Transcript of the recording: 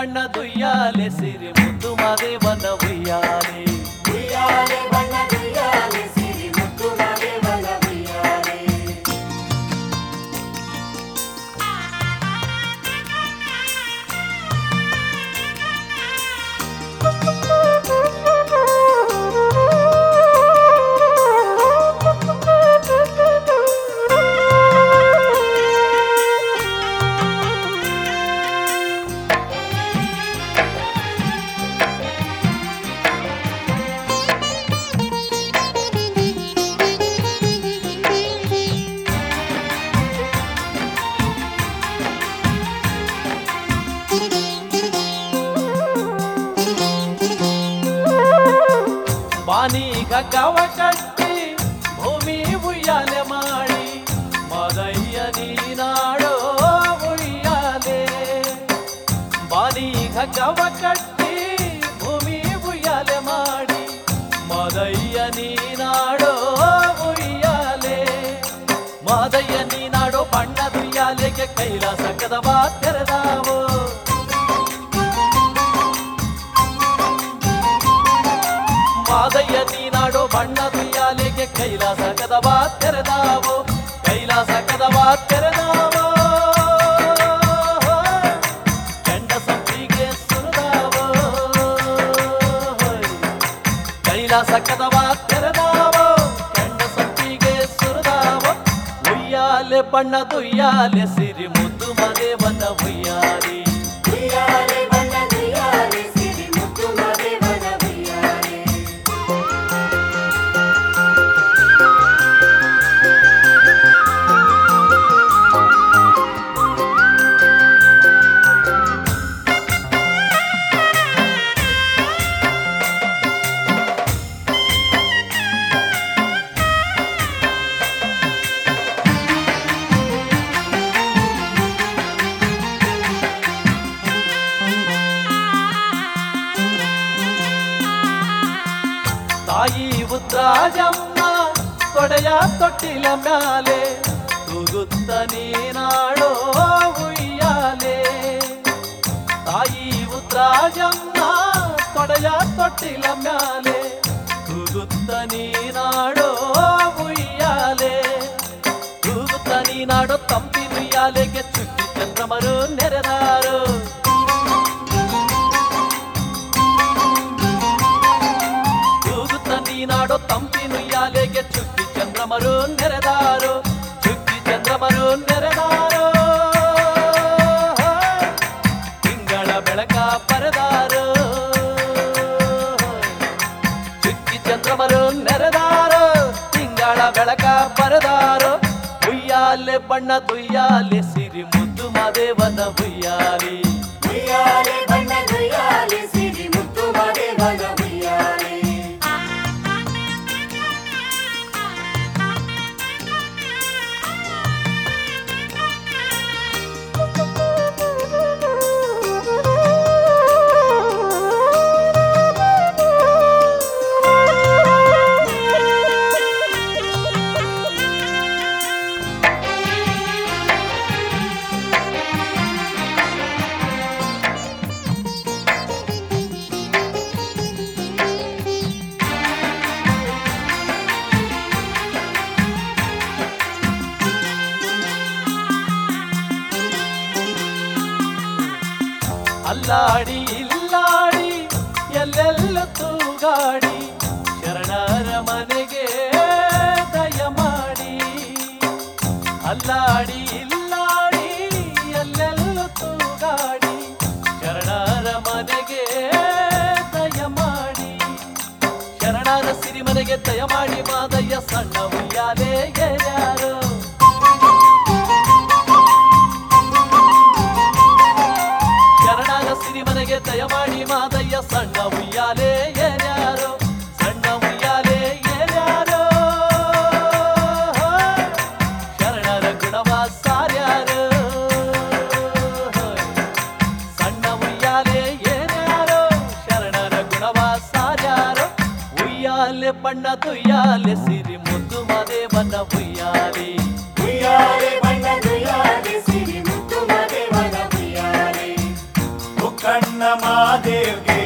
ಬಣ್ಣದ ಉಯ್ಯಾಲೆ ಸಿರಿ ಮುದ್ದು ಮಾದೇವನ ಉಯ್ಯಾಲೆ ಉಯ್ಯಾಲೆ ಬಣ್ಣದ ಉಯ್ಯಾಲೆ ಸಿರಿ ಮುದ್ದು ಮಾದೇವನ ಉಯ್ಯಾಲೆ ಬಾನಿ ಗಗ್ಗವ ಕಟ್ಟಿ ಭೂಮಿ ಉಯ್ಯಾಲೆ ಮಾಡಿ ಮದಯ್ಯ ನೀನಾಡೋ ಉಯ್ಯಾಲೆ ಬಾನಿ ಗಗ್ಗವ ಕಟ್ಟಿ ಭೂಮಿ ಉಯ್ಯಾಲೆ ಮಾಡಿ ಮದಯ್ಯ ನೀನಾಡೋ ಉಯ್ಯಾಲೆ ಮದಯ್ಯ ನೀನಾಡೋ ಬಣ್ಣದ ಉಯ್ಯಾಲೆಗೆ ಕೈಲಾಸ ಕದವ ತೆರೆದಾವು ಮಾದಯ್ಯ ನೀನಾಡೋ ಬಣ್ಣದ ಉಯ್ಯಾಲೆಗೆ ಕೈಲಾಸ ಕದವ ತೆರೆದಾವು ಕೈಲಾಸ ಕದವ ತೆರೆದಾವು ಕೆಂಡ ಸಂಪಿಗೆ ಸುರಿದಾವು ಕೈಲಾಸ ಕದವ ತೆರೆದಾವು ಕೆಂಡ ಸಂಪಿಗೆ ಸುರಿದಾವು ಉಯ್ಯಾಲೆ ಬಣ್ಣದ ಉಯ್ಯಾಲೆ ಸಿರಿ ಮುದ್ದು ಮಾದೇವನ ಉಯ್ಯಾಲೆ ಉಯ್ಯಾಲೆ ಬಣ್ಣದ ಉಯ್ಯಾಲೆ ಸಿರಿ ಮುದ್ದು ಮಾದೇವನ ಉಯ್ಯಾಲೆ ತಾಯಿ ಉದ್ರಾಜಮ್ಮ ತೊಡೆಯ ತೊಟ್ಟಿಲ ಮ್ಯಾಲೆ ತೂಗುತ್ತ ನೀನಾಡೋ ಉಯ್ಯಾಲೆ ತಾಯಿ ಉದ್ರಾಜಮ್ಮ ತೊಡೆಯ ತೊಟ್ಟಿಲ ಮ್ಯಾಲೆ ತೂಗುತ್ತ ನೀನಾಡೋ ಉಯ್ಯಾಲೆ ತೂಗುತ್ತ ನೀನಾಡೋ ತಂಪಿನ ಉಯ್ಯಾಲೆಗೆ ಚುಕ್ಕಿ ಚಂದ್ರಮರು ನೆರೆದಾರು ನೀನಾಡೋ ತಂಪಿನ ಉಯ್ಯಾಲೆಗೆ ಚುಕ್ಕಿ ಚಂದ್ರಮರು ನೆರೆದಾರು ಚುಕ್ಕಿ ಚಂದ್ರಮರು ನೆರೆದಾರು ತಿಂಗಳ ಬೆಳಕ ಪರದಾರು ಚುಕ್ಕಿ ಚಂದ್ರಮರು ನೆರೆದಾರು ತಿಂಗಳ ಬೆಳಕ ಪರದಾರು ಉಯ್ಯಾಲೆ ಬಣ್ಣದ ಉಯ್ಯಾಲೆ ಸಿರಿ ಮುದ್ದು ಮಾದೇವನ ಉಯ್ಯಾಲೆ ಉಯ್ಯಾಲೆ ಬಣ್ಣದ ಉಯ್ಯಾಲೆ ಸಿರಿ ಮುದ್ದು ಮಾದೇವನ ಉಯ್ಯಾಲೆ ಅಲ್ಲಾಡಿ ಇಲ್ಲಾಡಿ ಎಲ್ಲೆಲ್ಲ ತೂಗಾಡಿ ಶರಣರ ಮನೆಗೆ ದಯ ಮಾಡಿ ಅಲ್ಲಾಡಿ ಇಲ್ಲಾಡಿ ಎಲ್ಲೆಲ್ಲ ತೂಗಾಡಿ ಶರಣರ ಮನೆಗೆ ದಯ ಮಾಡಿ ಶರಣರ ಸಿರಿಮನೆಗೆ ದಯ ಮಾಡಿ ಮಾದಯ್ಯ ಸಣ್ಣ ಉಯ್ಯಾಲೆ ಯಾರು ಸಿರಿಮನೆಗೆ ದಯಮಾಡಿ ಮಾದಯ್ಯ ಸಣ್ಣ ಉಯ್ಯಾಲೆ ಯಾರು ಸಣ್ಣ ಉಯ್ಯಾಲೆ ಯಾರು ಶರಣರ ಗುಣವ ಸಾರ್ಯಾರು ಸಣ್ಣ ಉಯ್ಯಾಲೆ ಯಾರು ಶರಣರ ಗುಣವ ಸಾರ್ಯಾರು ಉಯ್ಯಾಲೆ ಬಣ್ಣದ ಉಯ್ಯಾಲೆ ಸಿರಿ ಮುದ್ದು ಮಾದೇವನ ಉಯ್ಯಾಲೆ ಉಯ್ಯಾಲೆ ಬಣ್ಣದ ಉಯ್ಯಾಲೆ ಸಿರಿ ಮುದ್ದು ಮಾದೇವನ ಉಯ್ಯಾಲೆ ಕಣ್ಣ ಮಹಾದೇವ್ಗೆ